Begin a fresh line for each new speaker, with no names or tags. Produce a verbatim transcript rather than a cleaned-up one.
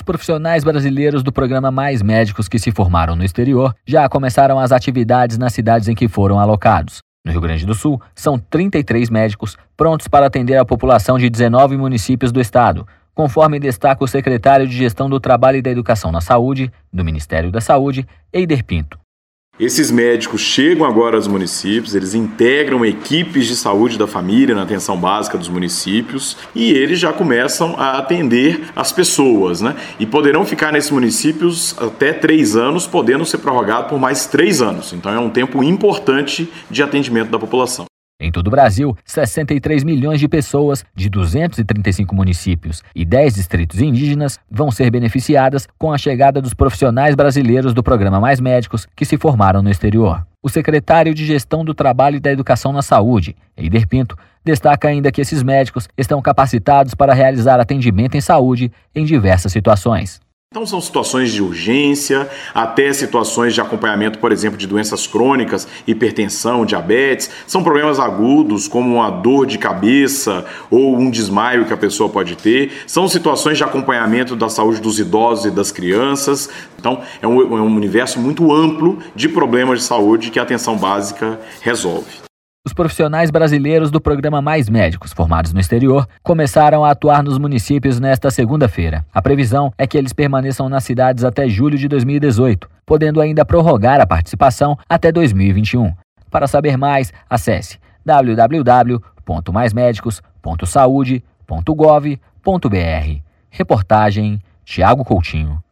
profissionais brasileiros do programa Mais Médicos que se formaram no exterior já começaram as atividades nas cidades em que foram alocados. No Rio Grande do Sul, são trinta e três médicos prontos para atender a população de dezenove municípios do estado, conforme destaca o secretário de Gestão do Trabalho e da Educação na Saúde, do Ministério da Saúde, Eider Pinto.
Esses médicos chegam agora aos municípios, eles integram equipes de saúde da família na atenção básica dos municípios e eles já começam a atender as pessoas, né? E poderão ficar nesses municípios até três anos, podendo ser prorrogado por mais três anos. Então é um tempo importante de atendimento da população.
Em todo o Brasil, sessenta e três milhões de pessoas de duzentos e trinta e cinco municípios e dez distritos indígenas vão ser beneficiadas com a chegada dos profissionais brasileiros do programa Mais Médicos que se formaram no exterior. O secretário de Gestão do Trabalho e da Educação na Saúde, Eider Pinto, destaca ainda que esses médicos estão capacitados para realizar atendimento em saúde em diversas situações.
Então são situações de urgência, até situações de acompanhamento, por exemplo, de doenças crônicas, hipertensão, diabetes. São problemas agudos, como uma dor de cabeça ou um desmaio que a pessoa pode ter. São situações de acompanhamento da saúde dos idosos e das crianças. Então é um, é um universo muito amplo de problemas de saúde que a atenção básica resolve.
Os profissionais brasileiros do programa Mais Médicos, formados no exterior, começaram a atuar nos municípios nesta segunda-feira. A previsão é que eles permaneçam nas cidades até julho de dois mil e dezoito, podendo ainda prorrogar a participação até dois mil e vinte e um. Para saber mais, acesse w w w ponto mais médicos ponto saude ponto gov ponto b r. Reportagem Tiago Coutinho.